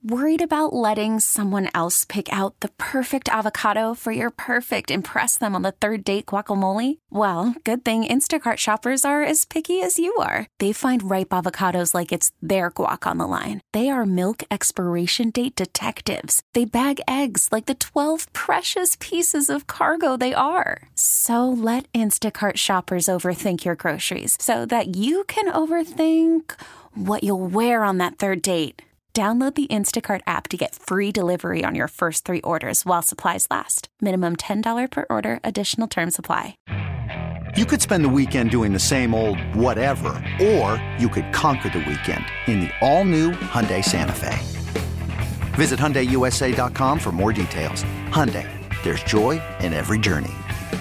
Worried about letting someone else pick out the perfect avocado for your perfect impress them on the third date guacamole? Well, good thing Instacart shoppers are as picky as you are. They find ripe avocados like it's their guac on the line. They are milk expiration date detectives. They bag eggs like the 12 precious pieces of cargo they are. So let Instacart shoppers overthink your groceries so that you can overthink what you'll wear on that third date. Download the Instacart app to get free delivery on your first 3 orders while supplies last. Minimum $10 per order. Additional terms apply. You could spend the weekend doing the same old whatever, or you could conquer the weekend in the all-new Hyundai Santa Fe. Visit HyundaiUSA.com for more details. Hyundai, there's joy in every journey.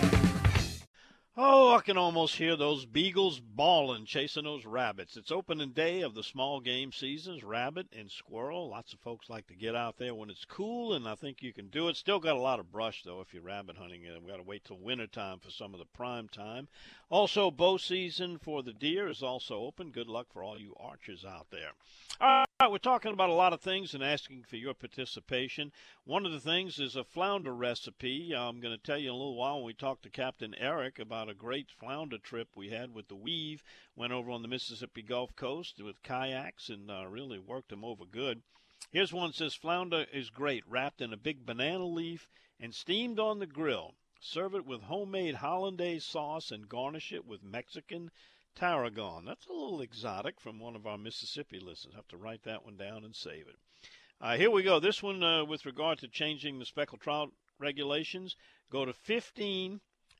Oh, I can almost hear those beagles bawling, chasing those rabbits. It's opening day of the small game seasons, rabbit and squirrel. Lots of folks like to get out there when it's cool, and I think you can do it. Still got a lot of brush, though, if you're rabbit hunting. We've got to wait till wintertime for some of the prime time. Also, bow season for the deer is also open. Good luck for all you archers out there. All right, we're talking about a lot of things and asking for your participation. One of the things is a flounder recipe. I'm going to tell you in a little while when we talk to Captain Eric about a great flounder trip we had with the Weave. Went over on the Mississippi Gulf Coast with kayaks and really worked them over good. Here's one that says flounder is great, wrapped in a big banana leaf and steamed on the grill. Serve it with homemade hollandaise sauce and garnish it with Mexican tarragon. That's a little exotic from one of our Mississippi listeners. Have to write that one down and save it. Here we go. This one with regard to changing the speckled trout regulations. Go to 15,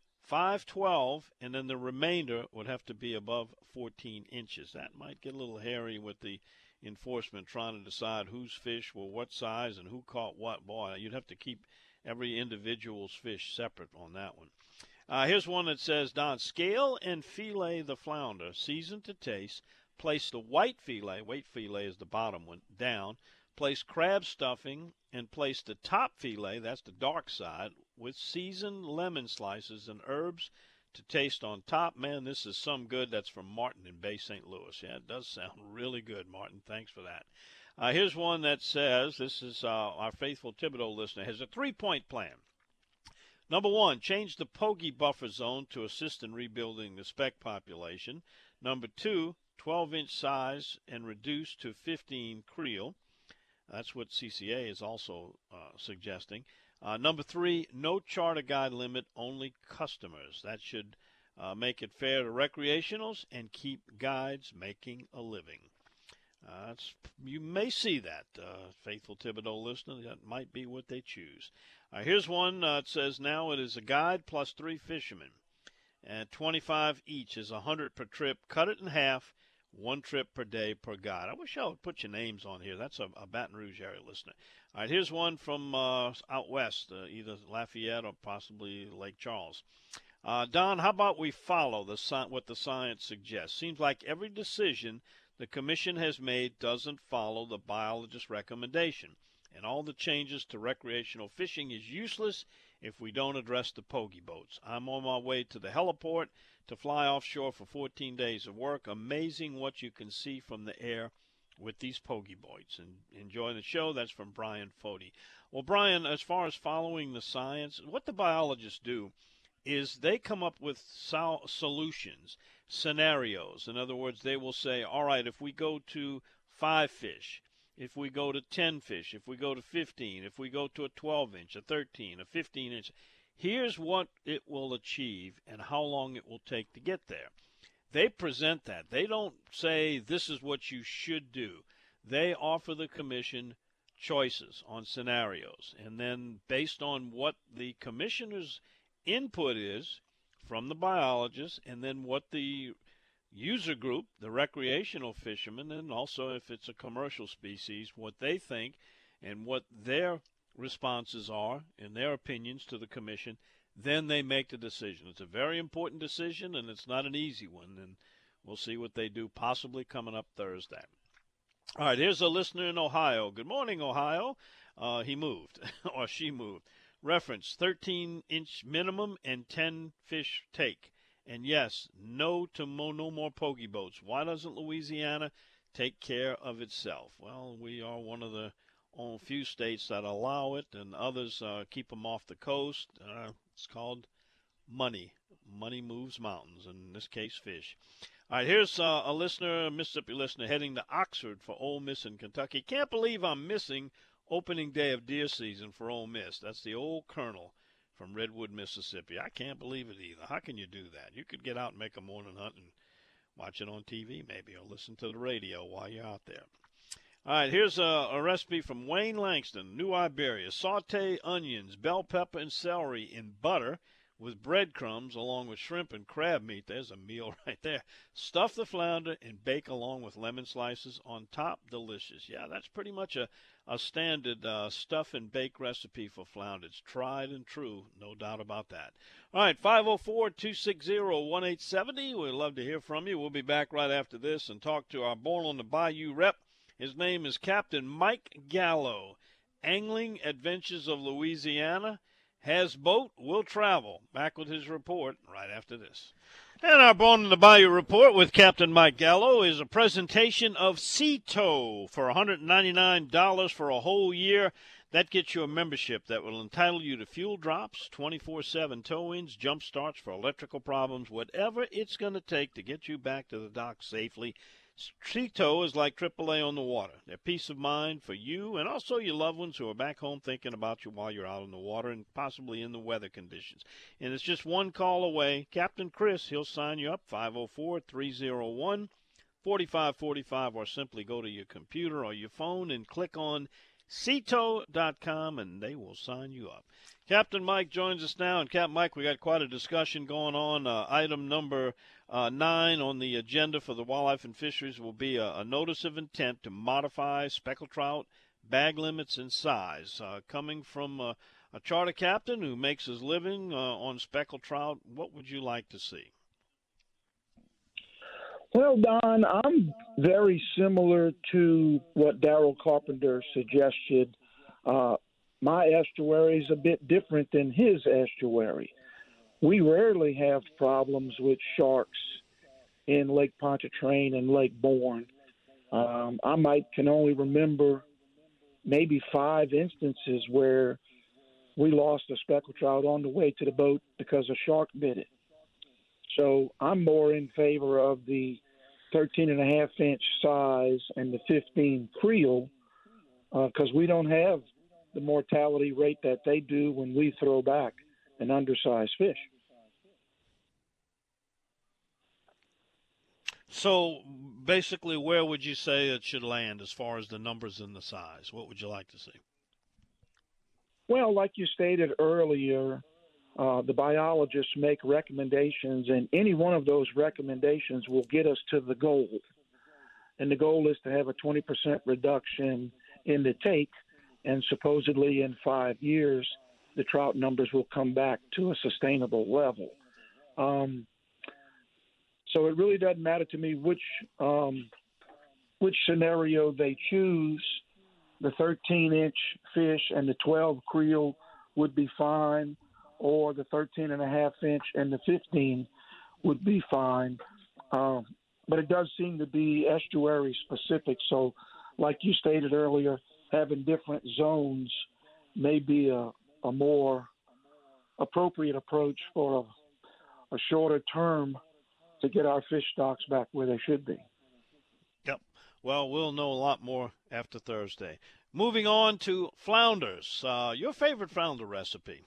512, and then the remainder would have to be above 14 inches. That might get a little hairy with the enforcement trying to decide whose fish were what size and who caught what. Boy, you'd have to keep every individual's fish separate on that one. Here's one that says, Don, scale and fillet the flounder, season to taste. Place the white fillet is the bottom one, down. Place crab stuffing and place the top fillet, that's the dark side, with seasoned lemon slices and herbs to taste on top. Man, this is some good. That's from Martin in Bay St. Louis. Yeah, it does sound really good, Martin. Thanks for that. Here's one that says, this is our faithful Thibodeau listener, has a 3-point plan. Number 1, change the Pogie buffer zone to assist in rebuilding the speck population. Number 2, 12-inch size and reduce to 15 creel. That's what CCA is also suggesting. Number 3, no charter guide limit, only customers. That should make it fair to recreationals and keep guides making a living. You may see that, faithful Thibodeau listener. That might be what they choose. Here's one that says now it is a guide plus 3 fishermen. And 25 each is 100 per trip. Cut it in half, 1 trip per day per guide. I wish I would put your names on here. That's a Baton Rouge area listener. All right, here's one from out west, either Lafayette or possibly Lake Charles. Don, how about we follow what the science suggests? Seems like every decision the commission has made doesn't follow the biologist's recommendation, and all the changes to recreational fishing is useless if we don't address the Pogie boats. I'm on my way to the heliport to fly offshore for 14 days of work. Amazing what you can see from the air with these Pogie boats. And enjoy the show. That's from Brian Fody. Well, Brian, as far as following the science, what the biologists do is they come up with solutions, scenarios. In other words, they will say, all right, if we go to 5 fish, if we go to 10 fish, if we go to 15, if we go to a 12-inch, a 13, a 15-inch, here's what it will achieve and how long it will take to get there. They present that. They don't say this is what you should do. They offer the commission choices on scenarios. And then based on what the commissioner's input is from the biologists, and then what the user group, the recreational fishermen, and also if it's a commercial species, what they think and what their responses are and their opinions to the commission, then they make the decision. It's a very important decision, and it's not an easy one, and we'll see what they do possibly coming up Thursday. All right, here's a listener in Ohio. Good morning, Ohio. He moved, or she moved. Reference, 13-inch minimum and 10 fish take. And yes, no more Pogie boats. Why doesn't Louisiana take care of itself? Well, we are one of the on a few states that allow it, and others keep them off the coast. It's called money. Money moves mountains, in this case, fish. All right, here's a listener, a Mississippi listener, heading to Oxford for Ole Miss in Kentucky. Can't believe I'm missing opening day of deer season for Ole Miss. That's the old Colonel from Redwood, Mississippi. I can't believe it either. How can you do that? You could get out and make a morning hunt and watch it on TV maybe, or listen to the radio while you're out there. All right, here's a recipe from Wayne Langston, New Iberia. Saute onions, bell pepper, and celery in butter with breadcrumbs along with shrimp and crab meat. There's a meal right there. Stuff the flounder and bake along with lemon slices on top. Delicious. Yeah, that's pretty much a standard stuff and bake recipe for flounder. It's tried and true, no doubt about that. All right, 504-260-1870. We'd love to hear from you. We'll be back right after this and talk to our Born on the Bayou rep. His name is Captain Mike Gallo. Angling Adventures of Louisiana. Has boat, will travel. Back with his report right after this. And our Born in the Bayou report with Captain Mike Gallo is a presentation of Sea Tow for $199 for a whole year. That gets you a membership that will entitle you to fuel drops, 24/7 tow-ins, jump starts for electrical problems, whatever it's going to take to get you back to the dock safely. Sea Tow is like AAA on the water. They're peace of mind for you and also your loved ones who are back home thinking about you while you're out on the water and possibly in the weather conditions. And it's just one call away. Captain Chris, he'll sign you up, 504-301-4545, or simply go to your computer or your phone and click on seatow.com, and they will sign you up. Captain Mike joins us now. And Captain Mike, we got quite a discussion going on. Item number 9 on the agenda for the Wildlife and Fisheries will be a notice of intent to modify speckled trout bag limits and size. Coming from a charter captain who makes his living on speckled trout, what would you like to see? Well, Don, I'm very similar to what Daryl Carpenter suggested. My estuary is a bit different than his estuary. We rarely have problems with sharks in Lake Pontchartrain and Lake Bourne. I can only remember maybe 5 instances where we lost a speckled trout on the way to the boat because a shark bit it. So I'm more in favor of the 13.5-inch size and the 15 creel because we don't have the mortality rate that they do when we throw back an undersized fish. So basically, where would you say it should land as far as the numbers and the size? What would you like to see? Well, like you stated earlier, the biologists make recommendations, and any one of those recommendations will get us to the goal. And the goal is to have a 20% reduction in the take, and supposedly in 5 years, the trout numbers will come back to a sustainable level. So it really doesn't matter to me which scenario they choose. The 13-inch fish and the 12 creel would be fine, or the 13.5-inch and the 15 would be fine. But it does seem to be estuary specific. So like you stated earlier, having different zones may be a more appropriate approach for a shorter term to get our fish stocks back where they should be. Yep. Well, we'll know a lot more after Thursday. Moving on to flounders. Your favorite flounder recipe?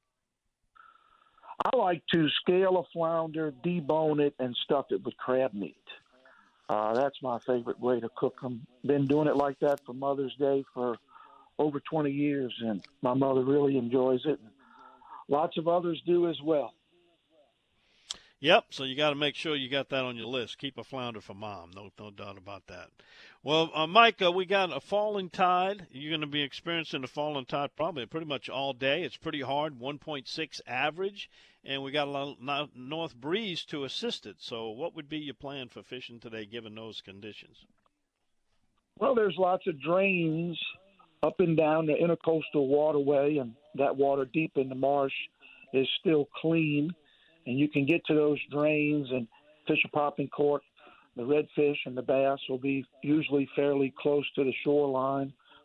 I like to scale a flounder, debone it, and stuff it with crab meat. That's my favorite way to cook them. Been doing it like that for Mother's Day for over 20 years, and my mother really enjoys it. Lots of others do as well. Yep, so you got to make sure you got that on your list. Keep a flounder for Mom. No doubt about that. Well, Mike, we got a falling tide. You're going to be experiencing the falling tide probably pretty much all day. It's pretty hard, 1.6 average, and we got a lot of north breeze to assist it. So what would be your plan for fishing today given those conditions? Well, there's lots of drains up and down the intercoastal waterway, and that water deep in the marsh is still clean. And you can get to those drains and fish a popping cork. The redfish and the bass will be usually fairly close to the shoreline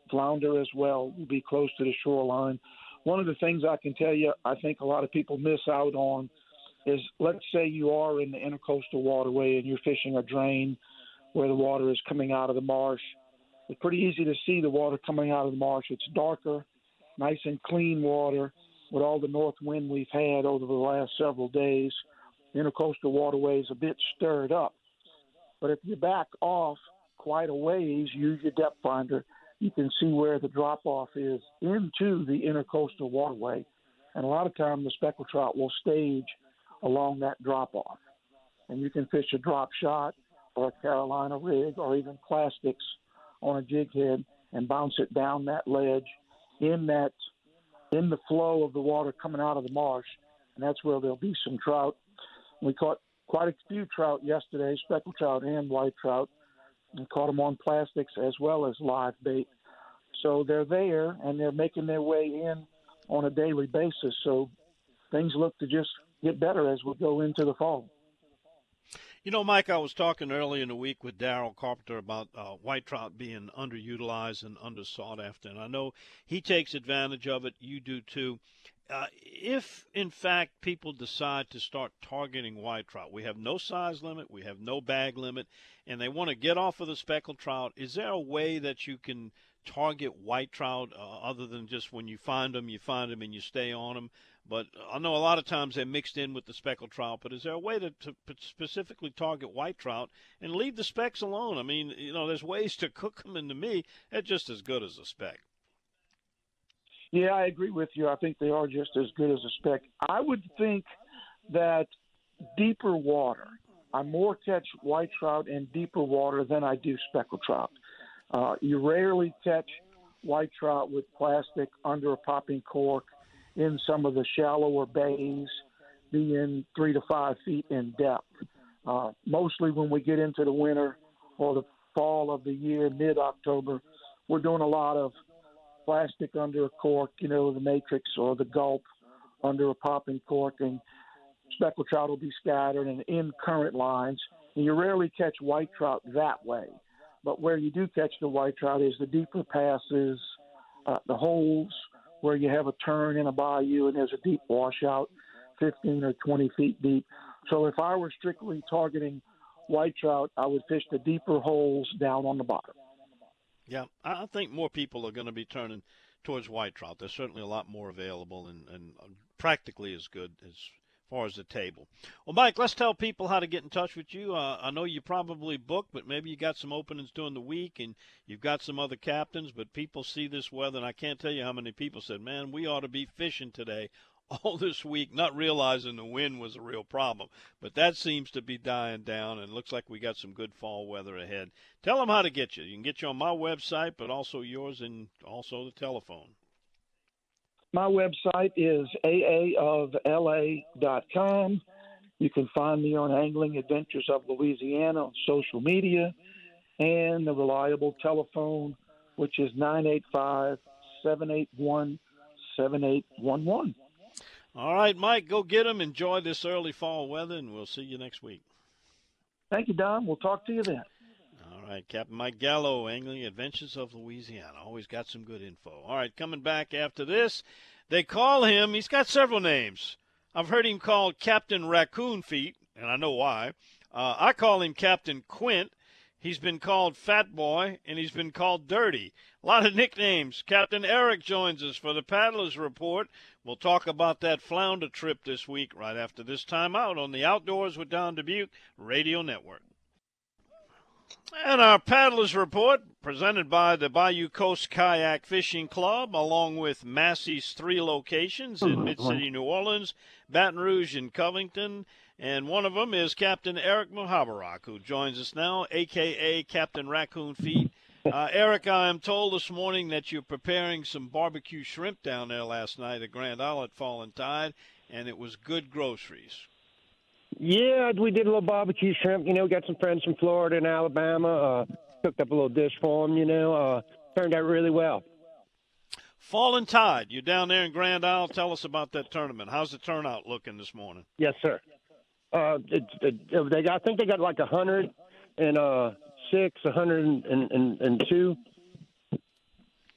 flounder as well will be close to the shoreline. One of the things I can tell you I think a lot of people miss out on is, let's say you are in the intercoastal waterway and you're fishing a drain where the water is coming out of the marsh. It's pretty easy to see the water coming out of the marsh. It's darker, nice and clean water. With all the north wind we've had over the last several days, the intercoastal waterway is a bit stirred up. But if you back off quite a ways, use your depth finder, you can see where the drop-off is into the intercoastal waterway. And a lot of times the speckled trout will stage along that drop-off. And you can fish a drop shot or a Carolina rig or even plastics on a jig head and bounce it down that ledge in the flow of the water coming out of the marsh, and that's where there'll be some trout. We caught quite a few trout yesterday, speckled trout and white trout, and caught them on plastics as well as live bait. So they're there, and they're making their way in on a daily basis. So things look to just get better as we go into the fall. You know, Mike, I was talking earlier in the week with Daryl Carpenter about white trout being underutilized and undersought after, and I know he takes advantage of it. You do too. If, in fact, people decide to start targeting white trout, we have no size limit, we have no bag limit, and they want to get off of the speckled trout, is there a way that you can target white trout other than just when you find them and you stay on them? But I know a lot of times they're mixed in with the speckled trout, but is there a way to specifically target white trout and leave the specks alone? I mean, you know, there's ways to cook them, and to me, they're just as good as a speck. Yeah, I agree with you. I think they are just as good as a speck. I would think that deeper water, I more catch white trout in deeper water than I do speckled trout. You rarely catch white trout with plastic under a popping cork in some of the shallower bays, being 3 to 5 feet in depth. Mostly when we get into the winter or the fall of the year, mid-October, we're doing a lot of plastic under a cork, you know, the Matrix or the Gulp under a popping cork, and speckled trout will be scattered and in current lines. And you rarely catch white trout that way. But where you do catch the white trout is the deeper passes, the holes where you have a turn in a bayou and there's a deep washout, 15 or 20 feet deep. So if I were strictly targeting white trout, I would fish the deeper holes down on the bottom. Yeah, I think more people are going to be turning towards white trout. There's certainly a lot more available and practically as good as far as the table. Well, Mike, let's tell people how to get in touch with you. I know you probably booked, but maybe you got some openings during the week and you've got some other captains, but people see this weather, and I can't tell you how many people said, man, we ought to be fishing today all this week, not realizing the wind was a real problem. But that seems to be dying down, and it looks like we got some good fall weather ahead. Tell them how to get you. You can get you on my website, but also yours and also the telephone. My website is aaofla.com. You can find me on Angling Adventures of Louisiana on social media, and the reliable telephone, which is 985-781-7811. All right, Mike, go get them. Enjoy this early fall weather, and we'll see you next week. Thank you, Don. We'll talk to you then. All right, Captain Mike Gallo, Angling Adventures of Louisiana. Always got some good info. All right, coming back after this, they call him, he's got several names. I've heard him called Captain Raccoon Feet, and I know why. I call him Captain Quint. He's been called Fat Boy, and he's been called Dirty. A lot of nicknames. Captain Eric joins us for the Paddlers Report. We'll talk about that flounder trip this week right after this timeout on the Outdoors with Don Dubuque Radio Network. And our Paddlers Report, presented by the Bayou Coast Kayak Fishing Club, along with Massey's 3 locations in Mid-City, New Orleans, Baton Rouge, and Covington. And one of them is Captain Eric Muhabarak, who joins us now, a.k.a. Captain Raccoon Feet. Eric, I am told this morning that you're preparing some barbecue shrimp down there last night at Grand Isle at Fallen Tide, and it was good groceries. Yeah, we did a little barbecue shrimp. You know, we got some friends from Florida and Alabama. Cooked up a little dish for them, you know. Turned out really well. Fallen Tide, you're down there in Grand Isle. Tell us about that tournament. How's the turnout looking this morning? Yes, sir. I think they got like 106, 102.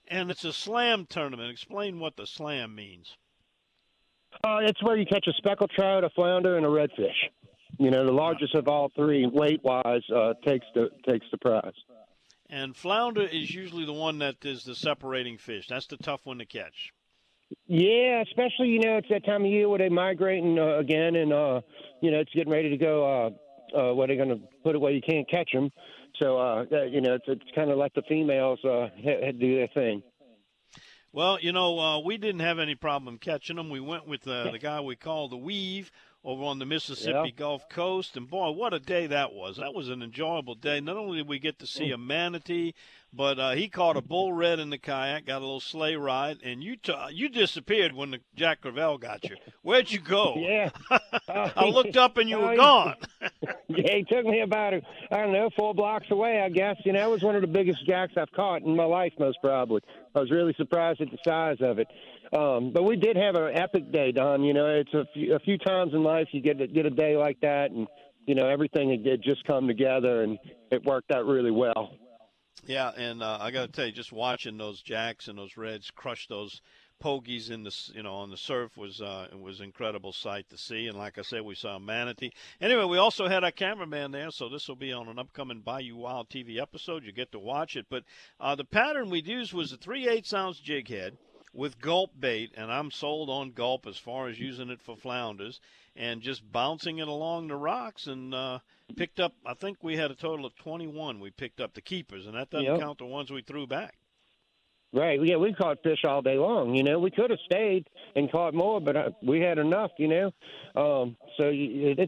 And it's a slam tournament. Explain what the slam means. It's where you catch a speckled trout, a flounder, and a redfish. You know, the largest of all three, weight-wise, takes the prize. And flounder is usually the one that is the separating fish. That's the tough one to catch. Yeah, especially, you know, it's that time of year where they're migrating again, and, you know, it's getting ready to go where they're going to put it where you can't catch them. So, you know, it's kind of like the females do their thing. Well, you know, we didn't have any problem catching them. We went with the guy we call the Weave over on the Mississippi Gulf Coast. And, boy, what a day that was. That was an enjoyable day. Not only did we get to see a manatee, but he caught a bull red in the kayak, got a little sleigh ride, and you disappeared when the Jack Crevalle got you. Where'd you go? Yeah. I looked up and you were gone. Yeah, he took me about, 4 blocks away, I guess. You know, it was one of the biggest jacks I've caught in my life, most probably. I was really surprised at the size of it. But we did have an epic day, Don. You know, it's a few times in life you get a day like that, and, you know, everything had just come together, and it worked out really well. Yeah, and I got to tell you, just watching those jacks and those reds crush those pogies in the, you know, on the surf was an incredible sight to see. And like I said, we saw a manatee. Anyway, we also had our cameraman there, so this will be on an upcoming Bayou Wild TV episode. You get to watch it. But the pattern we used was a 3/8-ounce jig head with gulp bait, and I'm sold on gulp as far as using it for flounders, and just bouncing it along the rocks, and picked up, I think we had a total of 21 we picked up, the keepers, and that doesn't count the ones we threw back. Right. Yeah, we caught fish all day long. You know, we could have stayed and caught more, but we had enough. You know, so it's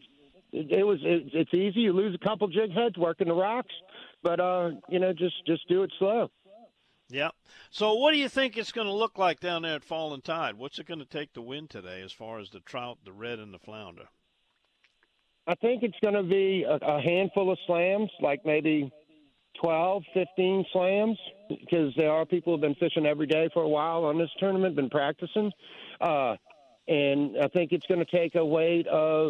easy. You lose a couple jig heads working the rocks, but you know, just do it slow. Yeah. So what do you think it's going to look like down there at Fallen Tide? What's it going to take to win today as far as the trout, the red, and the flounder? I think it's going to be a handful of slams, like maybe 12, 15 slams, because there are people who have been fishing every day for a while on this tournament, been practicing. And I think it's going to take a weight of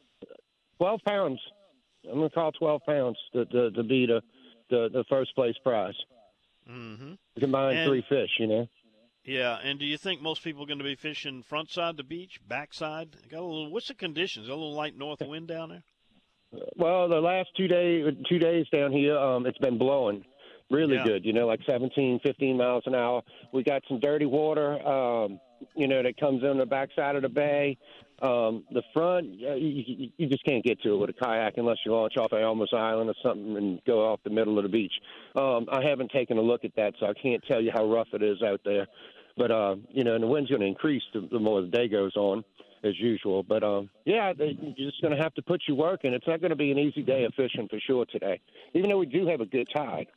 12 pounds. I'm going to call 12 pounds to be the first place prize. Mm-hmm. Combine 3 fish, you know. Yeah, and do you think most people are going to be fishing front side of the beach, back side? What's the conditions? A little light north wind down there? Well, the last 2 days down here, it's been blowing really good, you know, like 17, 15 miles an hour. We got some dirty water, you know, that comes in the backside of the bay. The front, you just can't get to it with a kayak unless you launch off Elmer's Island or something and go off the middle of the beach. I haven't taken a look at that, so I can't tell you how rough it is out there. But, you know, and the wind's going to increase the more the day goes on, as usual. But, yeah, you're just going to have to put your work in. It's not going to be an easy day of fishing for sure today, even though we do have a good tide.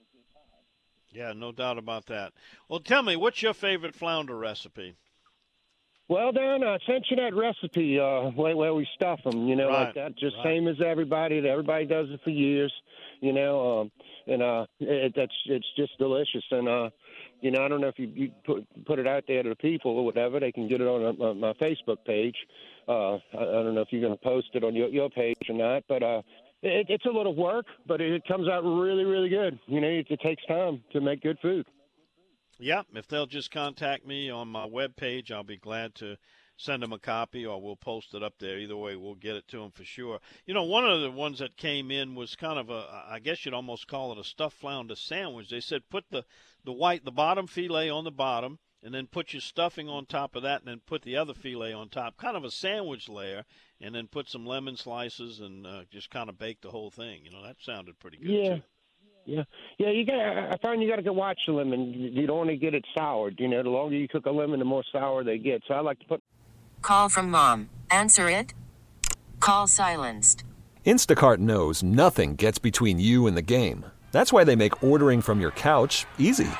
Yeah, no doubt about that. Well, tell me, what's your favorite flounder recipe? Well, Don, I sent you that recipe where we stuff them, you know, like that. Just same as everybody. Everybody does it for years, you know, and it's just delicious. And, you know, I don't know if you put it out there to the people or whatever. They can get it on my Facebook page. I don't know if you're going to post it on your page or not, but it's a little work, but it comes out really, really good. You know, it takes time to make good food. Yeah, if they'll just contact me on my webpage, I'll be glad to send them a copy, or we'll post it up there. Either way, we'll get it to them for sure. You know, one of the ones that came in was kind of I guess you'd almost call it a stuffed flounder sandwich. They said put the bottom fillet on the bottom, and then put your stuffing on top of that, and then put the other fillet on top, kind of a sandwich layer, and then put some lemon slices and just kind of bake the whole thing. You know, that sounded pretty good, too. Yeah. I find you got to watch the lemon. You don't want to get it soured. You know, the longer you cook a lemon, the more sour they get. So I like to put. Call from mom. Answer it. Call silenced. Instacart knows nothing gets between you and the game. That's why they make ordering from your couch easy.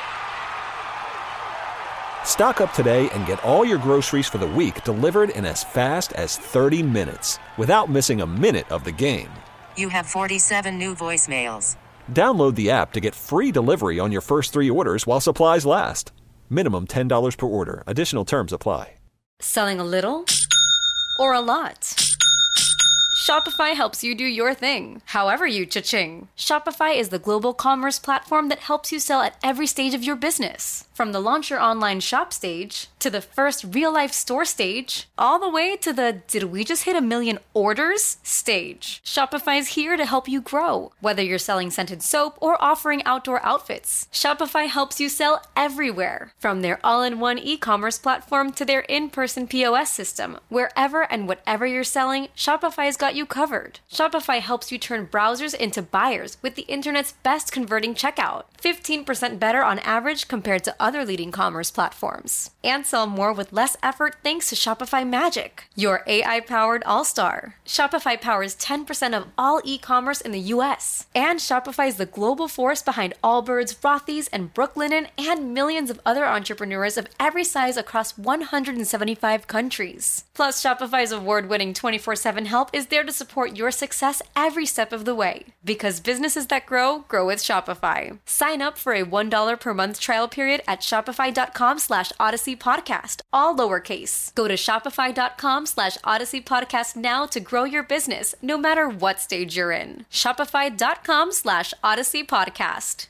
Stock up today and get all your groceries for the week delivered in as fast as 30 minutes without missing a minute of the game. You have 47 new voicemails. Download the app to get free delivery on your first 3 orders while supplies last. Minimum $10 per order. Additional terms apply. Selling a little or a lot? Shopify helps you do your thing, however you cha-ching. Shopify is the global commerce platform that helps you sell at every stage of your business. From the launch your online shop stage, to the first real-life store stage, all the way to the did we just hit 1 million orders stage. Shopify's here to help you grow. Whether you're selling scented soap or offering outdoor outfits, Shopify helps you sell everywhere. From their all-in-one e-commerce platform to their in-person POS system, wherever and whatever you're selling, Shopify's got you covered. Shopify helps you turn browsers into buyers with the internet's best converting checkout, 15% better on average compared to other leading commerce platforms. And sell more with less effort thanks to Shopify Magic, your AI-powered all-star. Shopify powers 10% of all e-commerce in the U.S. And Shopify is the global force behind Allbirds, Rothy's, and Brooklinen, and millions of other entrepreneurs of every size across 175 countries. Plus, Shopify's award-winning 24/7 help is there to support your success every step of the way. Because businesses that grow, grow with Shopify. Sign up for a $1 per month trial period at shopify.com/Odyssey Podcast, all lowercase. Go to shopify.com/Odyssey Podcast now to grow your business, no matter what stage you're in. Shopify.com/Odyssey Podcast.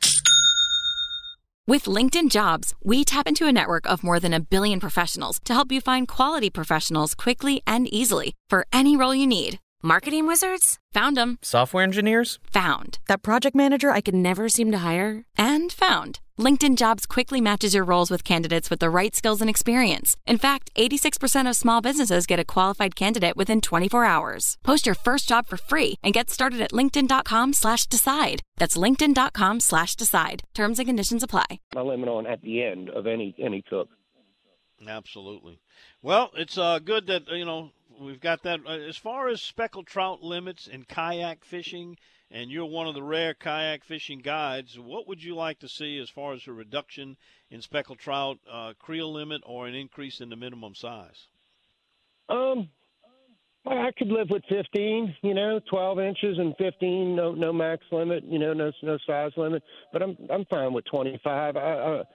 With LinkedIn Jobs, we tap into a network of more than 1 billion professionals to help you find quality professionals quickly and easily for any role you need. Marketing wizards? Found them. Software engineers? Found. That project manager I could never seem to hire? And found. LinkedIn Jobs quickly matches your roles with candidates with the right skills and experience. In fact, 86% of small businesses get a qualified candidate within 24 hours. Post your first job for free and get started at linkedin.com/decide. That's linkedin.com/decide. Terms and conditions apply. My limit on at the end of any cook. Absolutely. Well, it's good that, we've got that. As far as speckled trout limits in kayak fishing, and you're one of the rare kayak fishing guides, what would you like to see as far as a reduction in speckled trout creel limit or an increase in the minimum size? I could live with 15, 12 inches and 15, no max limit, no size limit. But I'm fine with 25. But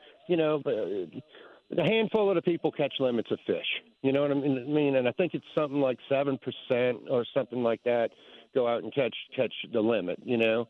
a handful of the people catch limits of fish. You know what I mean? And I think it's something like 7% or something like that go out and catch the limit, And,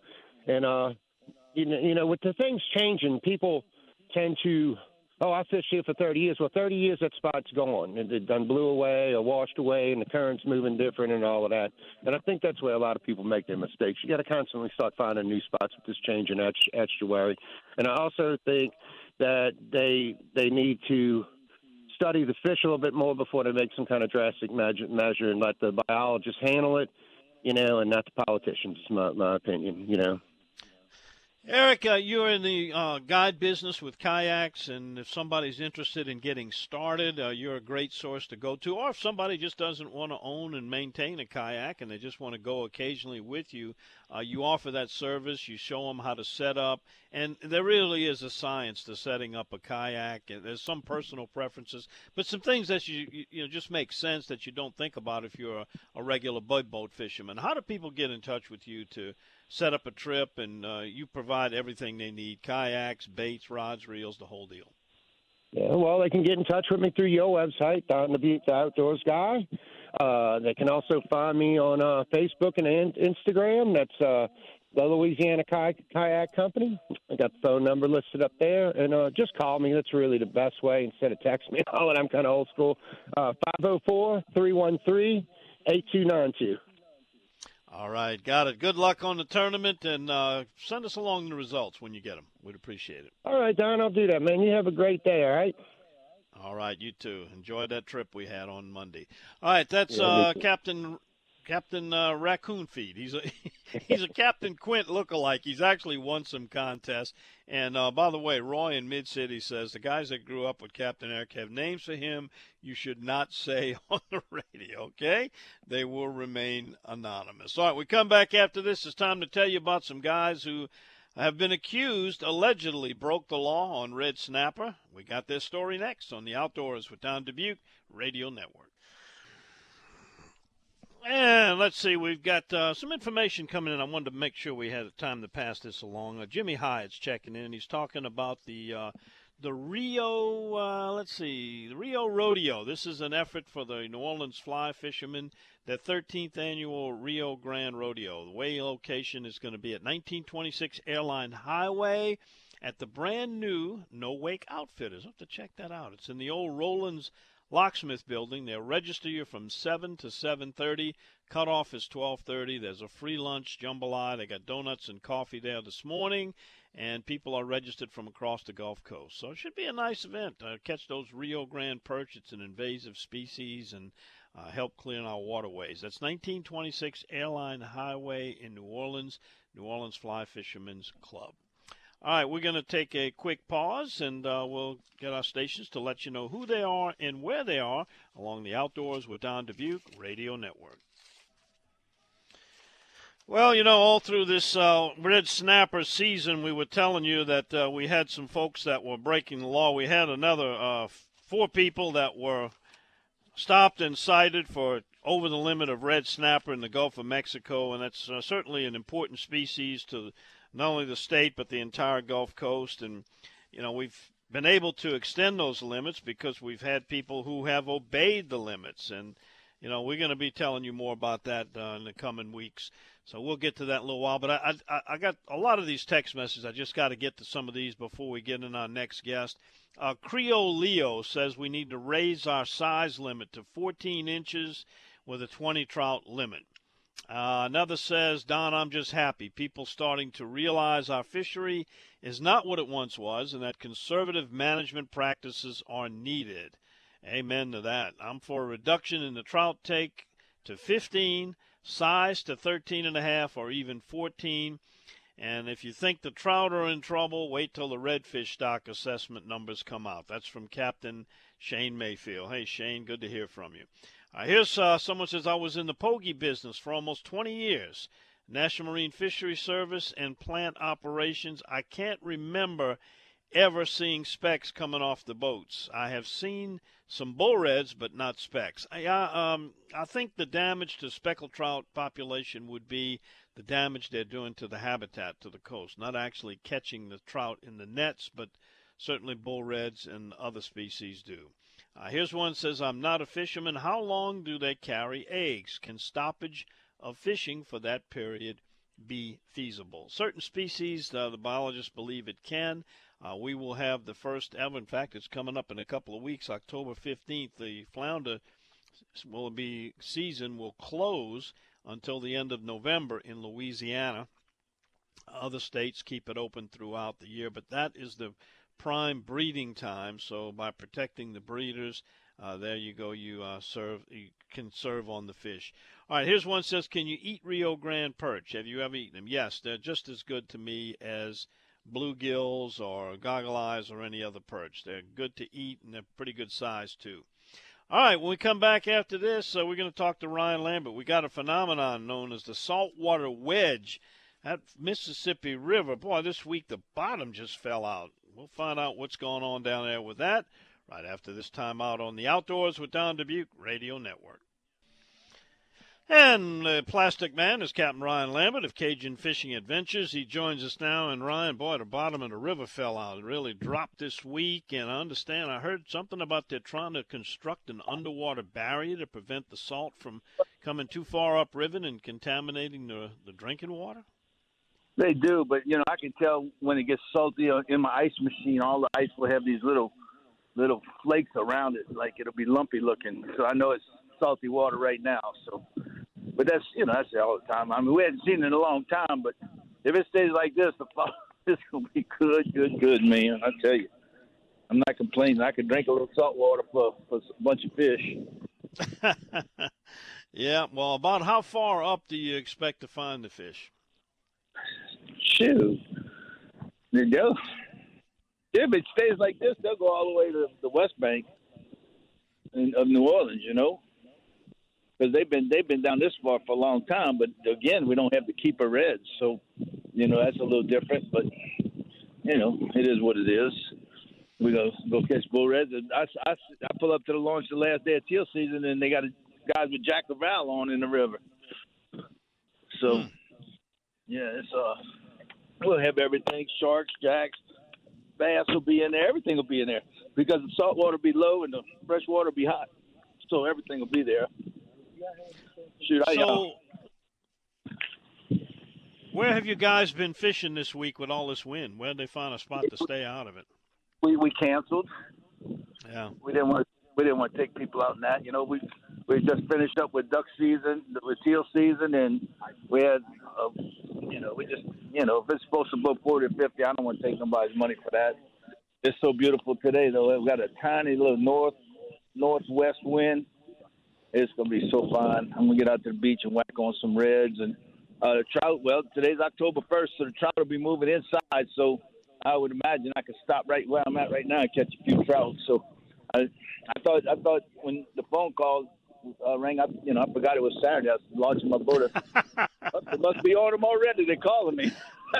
with the things changing, people tend to, I fished here for 30 years. Well, 30 years, that spot's gone. It done blew away or washed away, and the current's moving different and all of that. And I think that's where a lot of people make their mistakes. You got to constantly start finding new spots with this change in estuary. And I also think that they need to study the fish a little bit more before they make some kind of drastic measure and let the biologists handle it, and not the politicians, is my opinion, Eric, you're in the guide business with kayaks, and if somebody's interested in getting started, you're a great source to go to. Or if somebody just doesn't want to own and maintain a kayak and they just want to go occasionally with you, you offer that service. You show them how to set up, and there really is a science to setting up a kayak. There's some personal preferences, but some things that you just make sense that you don't think about if you're a regular boat fisherman. How do people get in touch with you to set up a trip, and you provide everything they need, kayaks, baits, rods, reels, the whole deal? Yeah, well, they can get in touch with me through your website, Don the Beach Outdoors Guy. They can also find me on Facebook and Instagram. That's the Louisiana Kayak Company. I got the phone number listed up there, and just call me. That's really the best way instead of text me. I'm kind of old school. 504-313-8292. All right, got it. Good luck on the tournament, and send us along the results when you get them. We'd appreciate it. All right, Don, I'll do that, man. You have a great day, all right? All right, you too. Enjoy that trip we had on Monday. All right, that's Captain Raccoon Feed. He's a Captain Quint lookalike. He's actually won some contests. And by the way, Roy in Mid-City says the guys that grew up with Captain Eric have names for him you should not say on the radio, okay? They will remain anonymous. All right, we come back after this. It's time to tell you about some guys who have been accused, allegedly broke the law on red snapper. We got this story next on the Outdoors with Don Dubuque Radio Network. And let's see, we've got some information coming in. I wanted to make sure we had time to pass this along. Jimmy Hyatt's checking in. He's talking about the the Rio, the Rio Rodeo. This is an effort for the New Orleans fly fishermen, the 13th annual Rio Grande Rodeo. The way location is going to be at 1926 Airline Highway at the brand new No Wake Outfitters. I'll have to check that out. It's in the old Roland's Locksmith building. They'll register you from 7 to 7:30. Cutoff is 12:30. There's a free lunch, jambalaya. They got donuts and coffee there this morning, and people are registered from across the Gulf Coast. So it should be a nice event. Catch those Rio Grande perch. It's an invasive species and help clean our waterways. That's 1926 Airline Highway in New Orleans Fly Fishermen's Club. All right, we're going to take a quick pause, and we'll get our stations to let you know who they are and where they are along the Outdoors with Don Dubuque Radio Network. Well, all through this red snapper season, we were telling you that we had some folks that were breaking the law. We had another 4 people that were stopped and cited for over the limit of red snapper in the Gulf of Mexico, and that's certainly an important species to not only the state but the entire Gulf Coast. And, we've been able to extend those limits because we've had people who have obeyed the limits. And, we're going to be telling you more about that in the coming weeks. So we'll get to that in a little while. But I got a lot of these text messages. I just got to get to some of these before we get in our next guest. Creole Leo says we need to raise our size limit to 14 inches with a 20 trout limit. Another says, Don, I'm just happy. People starting to realize our fishery is not what it once was and that conservative management practices are needed. Amen to that. I'm for a reduction in the trout take to 15, size to 13.5 or even 14. And if you think the trout are in trouble, wait till the redfish stock assessment numbers come out. That's from Captain Shane Mayfield. Hey, Shane, good to hear from you. Here's someone says, I was in the pogie business for almost 20 years. National Marine Fisheries Service and plant operations. I can't remember ever seeing specks coming off the boats. I have seen some bull reds, but not specks. I think the damage to speckled trout population would be the damage they're doing to the habitat to the coast, not actually catching the trout in the nets, but certainly bull reds and other species do. Here's one says, I'm not a fisherman. How long do they carry eggs? Can stoppage of fishing for that period be feasible? Certain species, the biologists believe it can. We will have the first ever, in fact, it's coming up in a couple of weeks, October 15th, the flounder season will close until the end of November in Louisiana. Other states keep it open throughout the year, but that is the prime breeding time. So by protecting the breeders, there you go, you can serve on the fish. All right, here's one says, can you eat Rio Grande perch? Have you ever eaten them? Yes, they're just as good to me as bluegills or goggle eyes or any other perch. They're good to eat, and they're pretty good size too. All right, when we come back after this, we're going to talk to Ryan Lambert. We got a phenomenon known as the saltwater wedge at Mississippi River. Boy, this week the bottom just fell out. We'll find out what's going on down there with that right after this time out on the Outdoors with Don Dubuque Radio Network. And the Plastic Man is Captain Ryan Lambert of Cajun Fishing Adventures. He joins us now. And, Ryan, boy, the bottom of the river fell out. It really dropped this week. And I heard something about they're trying to construct an underwater barrier to prevent the salt from coming too far upriver and contaminating the drinking water. They do, but, I can tell when it gets salty in my ice machine, all the ice will have these little flakes around it, like it'll be lumpy looking. So I know it's salty water right now. So, but that's all the time. I mean, we hadn't seen it in a long time, but if it stays like this, the fall is going to be good, man. I tell you, I'm not complaining. I could drink a little salt water for a bunch of fish. Yeah, well, about how far up do you expect to find the fish? Shoot. There you go. Yeah, if it stays like this, they'll go all the way to the West Bank of New Orleans, because they've been down this far for a long time. But again, we don't have the keeper reds, so that's a little different. But it is what it is. We go catch bull reds. I pull up to the launch the last day of teal season, and they got guys with Jack Laval on in the river. So yeah, it's we'll have everything: sharks, jacks, bass will be in there. Everything will be in there because the salt water will be low and the fresh water will be hot. So everything will be there. Shoot, where have you guys been fishing this week with all this wind? Where did they find a spot to stay out of it? We canceled. Yeah. We didn't want to take people out in that. You know, we just finished up with duck season, with teal season, and we had, if it's supposed to blow 40 or 50, I don't want to take nobody's money for that. It's so beautiful today, though. We've got a tiny little northwest wind. It's going to be so fun. I'm going to get out to the beach and whack on some reds. And the trout, well, today's October 1st, so the trout will be moving inside. So I would imagine I could stop right where I'm at right now and catch a few trout. So I thought when the phone call rang up, I forgot it was Saturday. I was launching my boat. It must be on them already. They're calling me.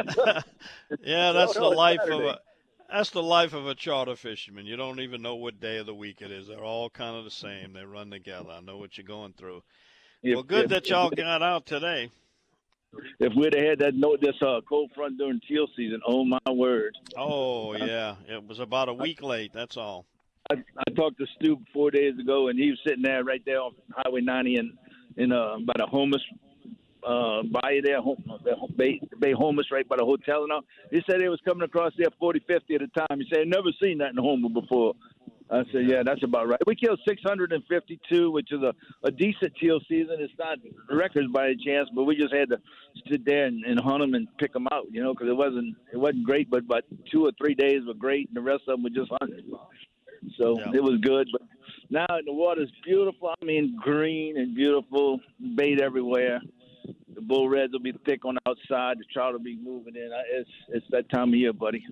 Yeah, that's the life of That's the life of a charter fisherman. You don't even know what day of the week it is. They're all kind of the same. They run together. I know what you're going through. Well, good that y'all got out today. If we'd have had this cold front during teal season, oh, my word. Oh, yeah. It was about a week late, that's all. I talked to Stu 4 days ago, and he was sitting there right there on Highway 90 in by the Homeless bayou there, Bay Homeless, right by the hotel and all. He said they was coming across there 40, 50 at a time. He said, never seen that in Homer before. I said, yeah, that's about right. We killed 652, which is a decent teal season. It's not records by any chance, but we just had to sit there and hunt them and pick them out, because it wasn't great, but 2 or 3 days were great, and the rest of them were just hunting. So It was good. But now the water's beautiful. I mean, green and beautiful, bait everywhere. The bull reds will be thick on the outside. The trout will be moving in. It's that time of year, buddy.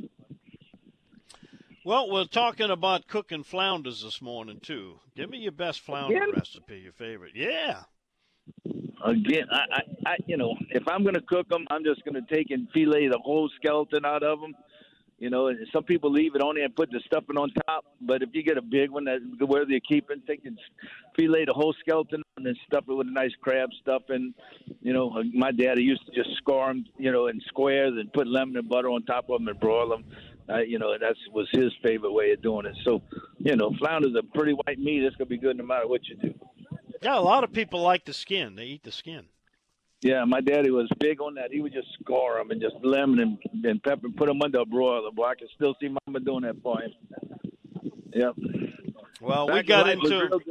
Well, we're talking about cooking flounders this morning, too. Give me your best flounder recipe, your favorite. Yeah. Again, I if I'm going to cook them, I'm just going to take and fillet the whole skeleton out of them. And some people leave it on there and put the stuffing on top. But if you get a big one that's worthy of keeping, take and fillet the whole skeleton and then stuff it with a nice crab stuffing. My daddy used to just score them, in squares and put lemon and butter on top of them and broil them. That was his favorite way of doing it. So, flounders are pretty white meat. It's going to be good no matter what you do. Yeah, a lot of people like the skin. They eat the skin. Yeah, my daddy was big on that. He would just score them and just lemon and pepper and put them under a broiler. Boy, I can still see Mama doing that for him. Yep. Well, we got into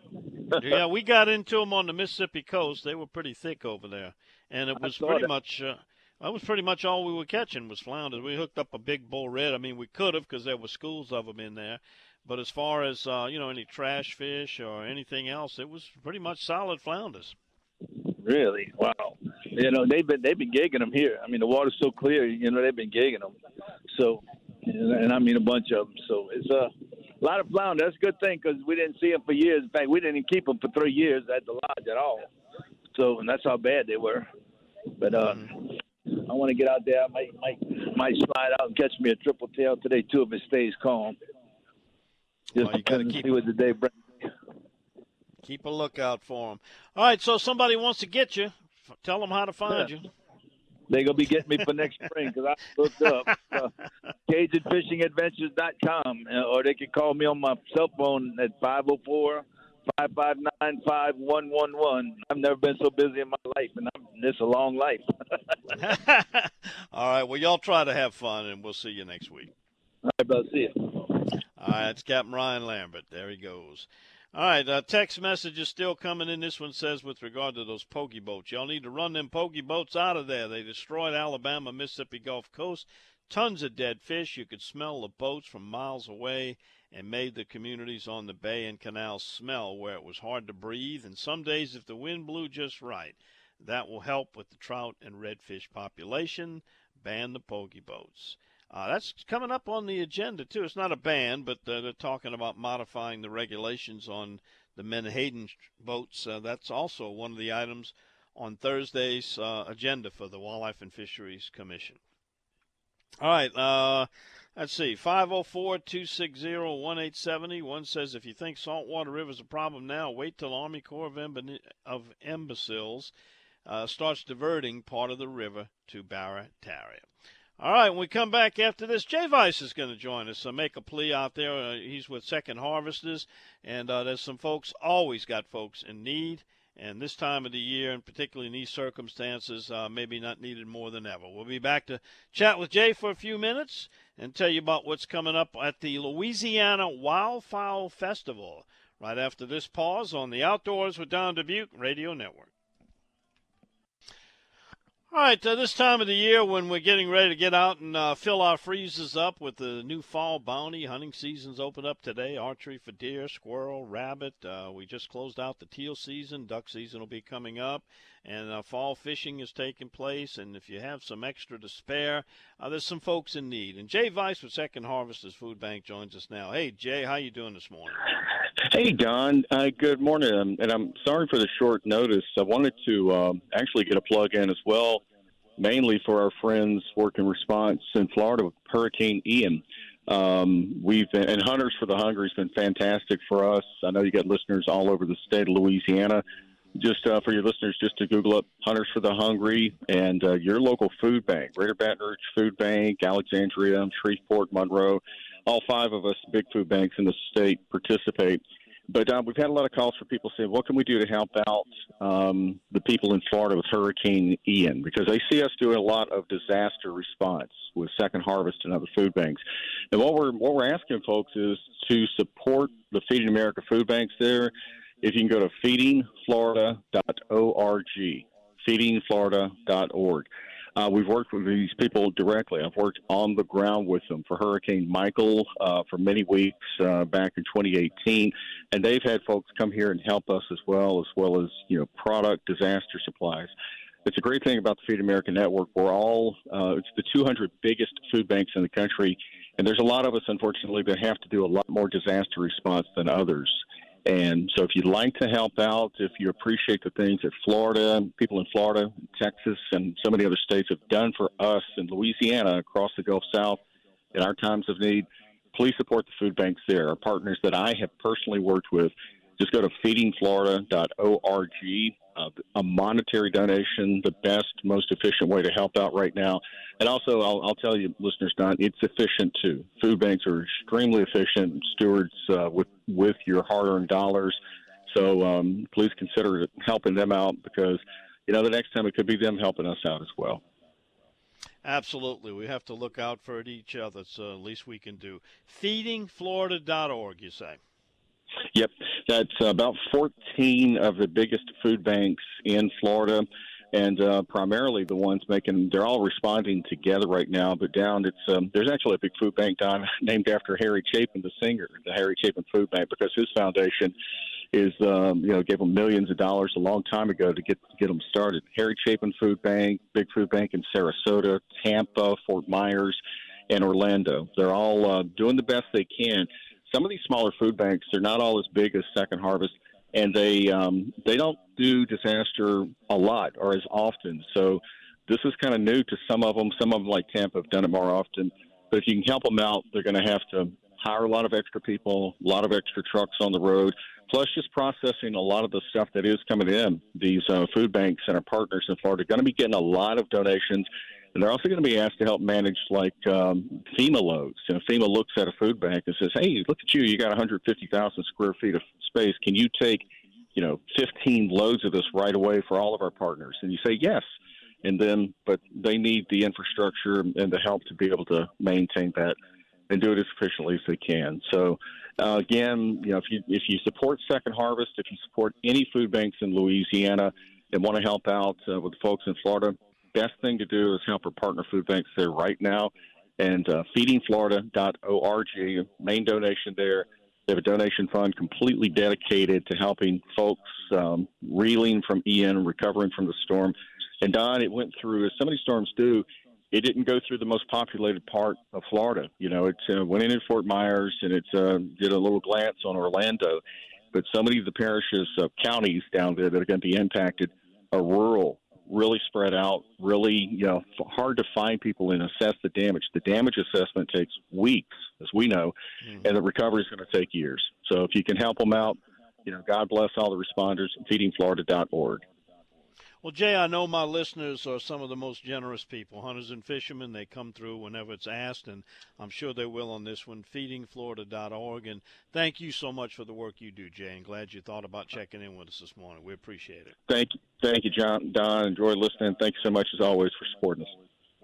we got into them on the Mississippi coast. They were pretty thick over there, and it was pretty much that was pretty much all we were catching was flounders. We hooked up a big bull red. I mean, we could have because there were schools of them in there. But as far as any trash fish or anything else, it was pretty much solid flounders. Really? Wow. They've been gigging them here. I mean, the water's so clear, they've been gigging them. So, and I mean a bunch of them. So it's a lot of flounder. That's a good thing because we didn't see them for years. In fact, we didn't even keep them for 3 years at the lodge at all. So, and that's how bad they were. But I want to get out there. I might slide out and catch me a triple tail today too if it stays calm. Just you gotta see what the day brings. Keep a lookout for them. All right, so somebody wants to get you. Tell them how to find you. They're going to be getting me for next spring because I looked up CajunFishingAdventures.com, or they can call me on my cell phone at 504-559-5111. I've never been so busy in my life, and it's a long life. All right, well, y'all try to have fun, and we'll see you next week. All right, brother. See you. All right, it's Captain Ryan Lambert. There he goes. All right, text message is still coming in. This one says with regard to those pokey boats, y'all need to run them pokey boats out of there. They destroyed Alabama, Mississippi Gulf Coast. Tons of dead fish. You could smell the boats from miles away and made the communities on the bay and canal smell where it was hard to breathe. And some days if the wind blew just right, that will help with the trout and redfish population. Ban the pokey boats. That's coming up on the agenda, too. It's not a ban, but they're talking about modifying the regulations on the Menhaden boats. That's also one of the items on Thursday's agenda for the Wildlife and Fisheries Commission. All right, let's see. 504-260-1870. One says, if you think saltwater river is a problem now, wait till Army Corps of Imbeciles starts diverting part of the river to Barataria. All right, when we come back after this, Jay Vice is going to join us. Make a plea out there. He's with Second Harvesters, and there's some folks, always got folks in need. And this time of the year, and particularly in these circumstances, maybe not needed more than ever. We'll be back to chat with Jay for a few minutes and tell you about what's coming up at the Louisiana Wildfowl Festival right after this pause on the Outdoors with Don Dubuque Radio Network. All right, this time of the year when we're getting ready to get out and fill our freezers up with the new fall bounty, hunting season's open up today, archery for deer, squirrel, rabbit. We just closed out the teal season. Duck season will be coming up, and fall fishing is taking place. And if you have some extra to spare, there's some folks in need. And Jay Vice with Second Harvesters Food Bank joins us now. Hey, Jay, how you doing this morning? Hey, Don. Good morning. And I'm sorry for the short notice. I wanted to actually get a plug in as well, mainly for our friends working response in Florida with Hurricane Ian. And Hunters for the Hungry has been fantastic for us. I know you got listeners all over the state of Louisiana. Just for your listeners, just to Google up Hunters for the Hungry and your local food bank, Greater Baton Rouge Food Bank, Alexandria, Shreveport, Monroe. All 5 of us big food banks in the state participate. But we've had a lot of calls for people saying, what can we do to help out the people in Florida with Hurricane Ian? Because they see us doing a lot of disaster response with Second Harvest and other food banks. And what we're asking folks is to support the Feeding America food banks there. If you can go to feedingflorida.org, feedingflorida.org. We've worked with these people directly. I've worked on the ground with them for Hurricane Michael for many weeks back in 2018, and they've had folks come here and help us as well as product disaster supplies. It's a great thing about the Feed America Network. We're all it's the 200 biggest food banks in the country, and there's a lot of us, unfortunately, that have to do a lot more disaster response than others. And so if you'd like to help out, if you appreciate the things that Florida, people in Florida, Texas, and so many other states have done for us in Louisiana, across the Gulf South, in our times of need, please support the food banks there. Our partners that I have personally worked with, just go to feedingflorida.org. A monetary donation, the best, most efficient way to help out right now. And also, I'll tell you, listeners, Don, it's efficient too. Food banks are extremely efficient stewards with your hard-earned dollars. So please consider helping them out because, the next time it could be them helping us out as well. Absolutely. We have to look out for each other, so at least we can do. Feedingflorida.org, you say? Yep, that's about 14 of the biggest food banks in Florida, and primarily the ones they're all responding together right now. But there's actually a big food bank, Don, named after Harry Chapin, the singer, the Harry Chapin Food Bank, because his foundation is, gave them millions of dollars a long time ago to get them started. Harry Chapin Food Bank, big food bank in Sarasota, Tampa, Fort Myers, and Orlando. They're all doing the best they can. Some of these smaller food banks, they're not all as big as Second Harvest, and they don't do disaster a lot or as often. So this is kind of new to some of them. Some of them, like Tampa, have done it more often. But if you can help them out, they're going to have to hire a lot of extra people, a lot of extra trucks on the road, plus just processing a lot of the stuff that is coming in. These food banks and our partners in Florida are going to be getting a lot of donations. And they're also going to be asked to help manage, FEMA loads. FEMA looks at a food bank and says, hey, look at you. You got 150,000 square feet of space. Can you take, 15 loads of this right away for all of our partners? And you say yes. But they need the infrastructure and the help to be able to maintain that and do it as efficiently as they can. So, again, if you support Second Harvest, if you support any food banks in Louisiana and want to help out with the folks in Florida, best thing to do is help our partner food banks there right now. And feedingflorida.org, main donation there. They have a donation fund completely dedicated to helping folks reeling from Ian, recovering from the storm. And, Don, it went through, as so many storms do, it didn't go through the most populated part of Florida. It went in Fort Myers, and it did a little glance on Orlando. But so many of the parishes, counties down there that are going to be impacted are rural, really spread out, really, hard to find people and assess the damage. The damage assessment takes weeks, as we know, and the recovery is going to take years. So if you can help them out, God bless all the responders, feedingflorida.org. Well, Jay, I know my listeners are some of the most generous people, hunters and fishermen. They come through whenever it's asked, and I'm sure they will on this one, feedingflorida.org. And thank you so much for the work you do, Jay, and glad you thought about checking in with us this morning. We appreciate it. Thank you, John. Don, enjoy listening. Thank you so much, as always, for supporting us.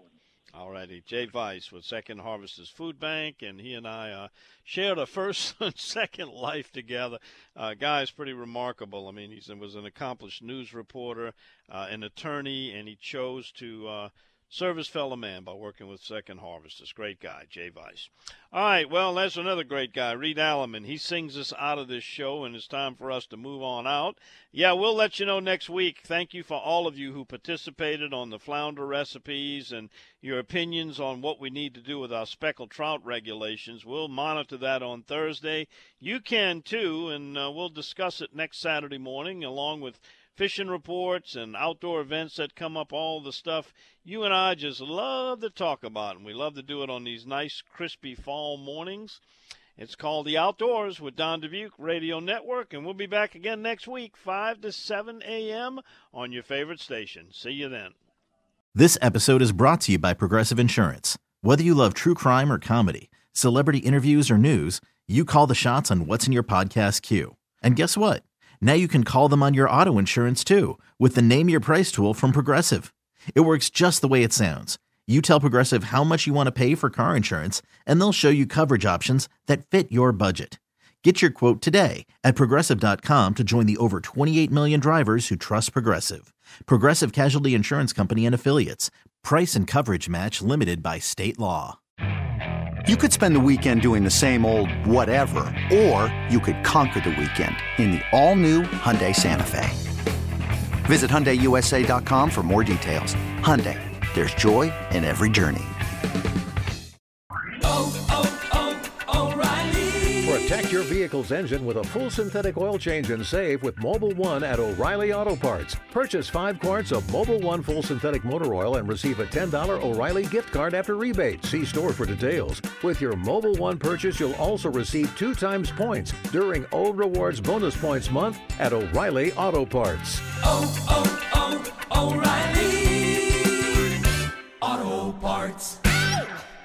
All righty. Jay Weiss with Second Harvesters Food Bank, and he and I shared a first and second life together. Guy's pretty remarkable. I mean, he was an accomplished news reporter, an attorney, and he chose to serve his fellow man by working with Second Harvesters. Great guy, Jay Weiss. All right, well, that's another great guy, Reed Alleman. He sings us out of this show, and it's time for us to move on out. Yeah, we'll let you know next week. Thank you for all of you who participated on the flounder recipes and your opinions on what we need to do with our speckled trout regulations. We'll monitor that on Thursday. You can, too, and we'll discuss it next Saturday morning along with fishing reports and outdoor events that come up, all the stuff you and I just love to talk about, and we love to do it on these nice, crispy fall mornings. It's called The Outdoors with Don Dubuque Radio Network, and we'll be back again next week, 5 to 7 a.m. on your favorite station. See you then. This episode is brought to you by Progressive Insurance. Whether you love true crime or comedy, celebrity interviews or news, you call the shots on what's in your podcast queue. And guess what? Now you can call them on your auto insurance, too, with the Name Your Price tool from Progressive. It works just the way it sounds. You tell Progressive how much you want to pay for car insurance, and they'll show you coverage options that fit your budget. Get your quote today at Progressive.com to join the over 28 million drivers who trust Progressive. Progressive Casualty Insurance Company and Affiliates. Price and coverage match limited by state law. You could spend the weekend doing the same old whatever, or you could conquer the weekend in the all-new Hyundai Santa Fe. Visit HyundaiUSA.com for more details. Hyundai, there's joy in every journey. Protect your vehicle's engine with a full synthetic oil change and save with Mobil 1 at O'Reilly Auto Parts. Purchase 5 quarts of Mobil 1 full synthetic motor oil and receive a $10 O'Reilly gift card after rebate. See store for details. With your Mobil 1 purchase, you'll also receive 2 times points during Old Rewards Bonus Points Month at O'Reilly Auto Parts. O'Reilly Auto Parts.